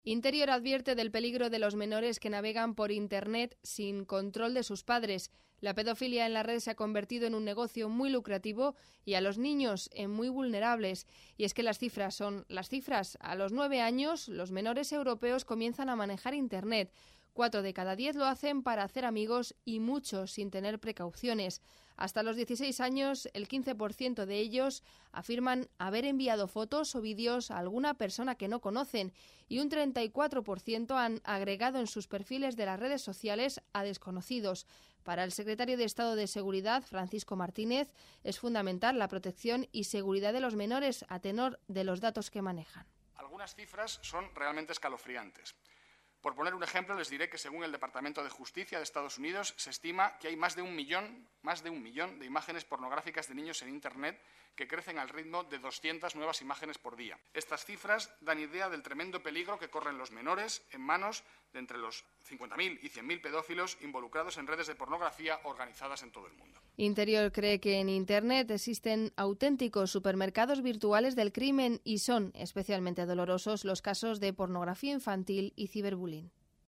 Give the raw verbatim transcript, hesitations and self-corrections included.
Interior advierte del peligro de los menores que navegan por Internet sin control de sus padres. La pedofilia en la red se ha convertido en un negocio muy lucrativo y a los niños en muy vulnerables. Y es que las cifras son las cifras. A los nueve años, los menores europeos comienzan a manejar Internet. Cuatro de cada diez lo hacen para hacer amigos y muchos sin tener precauciones. Hasta los dieciséis años, el quince por ciento de ellos afirman haber enviado fotos o vídeos a alguna persona que no conocen y un treinta y cuatro por ciento han agregado en sus perfiles de las redes sociales a desconocidos. Para el secretario de Estado de Seguridad, Francisco Martínez, es fundamental la protección y seguridad de los menores a tenor de los datos que manejan. Algunas cifras son realmente escalofriantes. Por poner un ejemplo, les diré que según el Departamento de Justicia de Estados Unidos se estima que hay más de un millón, más de un millón de imágenes pornográficas de niños en Internet que crecen al ritmo de doscientas nuevas imágenes por día. Estas cifras dan idea del tremendo peligro que corren los menores en manos de entre los cincuenta mil y cien mil pedófilos involucrados en redes de pornografía organizadas en todo el mundo. Interior cree que en Internet existen auténticos supermercados virtuales del crimen y son especialmente dolorosos los casos de pornografía infantil y ciberbullying.